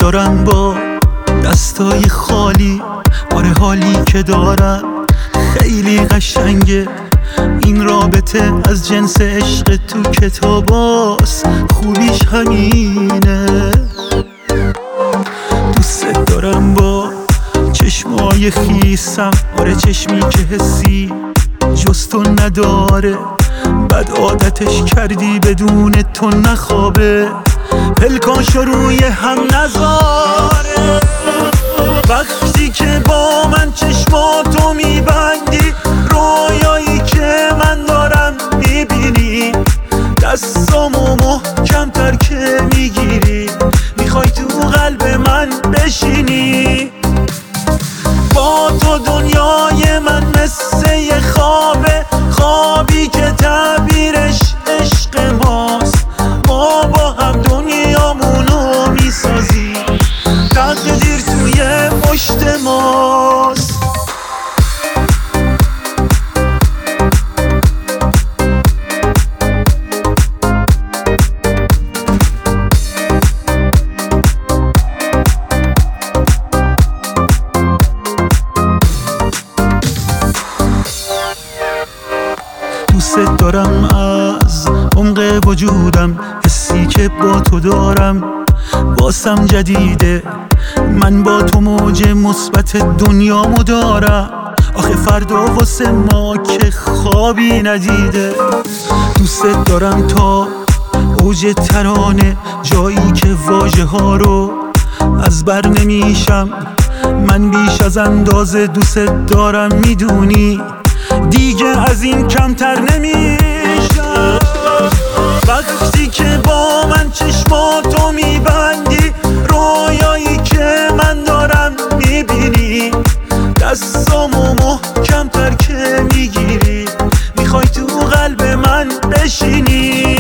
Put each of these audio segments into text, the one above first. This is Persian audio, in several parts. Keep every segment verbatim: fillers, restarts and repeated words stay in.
دارم با دستای خالی، آره حالی که دارم خیلی قشنگه. این رابطه از جنس عشق تو کتاباست، خوبیش همینه. دوست دارم با چشمای خیسم، آره چشمی که حسی جز تو نداره. بد عادتش کردی بدون تو نخوابه، پلکاشو روی هم نذاره. وقتی که با من چشماتو میبندی، رویایی که من دارم میبینی، دستامو محکم‌تر که میگیری، میخوای تو قلب من بشینی. با تو دنیای من مثل یه خوابه، خوابی که تعبیرش عشق ماست. ما با هم دنیامونو میسازی، تقدیر توی پشت ماست. دوست دارم از عمق وجودم، حسی که با تو دارم واسم جدیده. من با تو موج مثبت دنیامو دارم، آخه فردا واسه ما که خوابی ندیده. دوست دارم تا اوج ترانه، جایی که واژه ها رو از بر نمیشم. من بیش از اندازه دوست دارم، میدونی دیگه از این کمتر نمیشم. وقتی که با من چشماتو میبندی، رویایی که من دارم میبینی، دستامو محکم‌تر که میگیری، میخوای تو قلب من بشینی.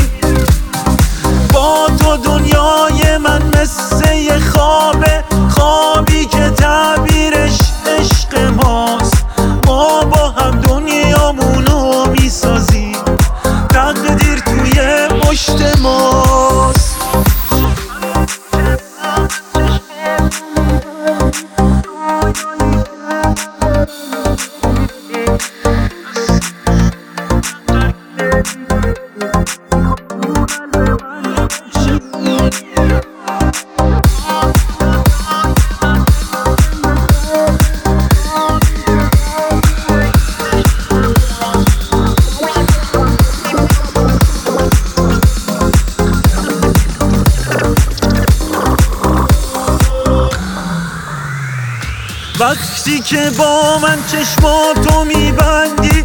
با تو دنیای من مثل یه خوابه، خوابی که تعبیرش عشق ماست. ما با هم دنیامونو میسازی، تقدیر توی پشت ماست. وقتی که با من چشماتو میبندی،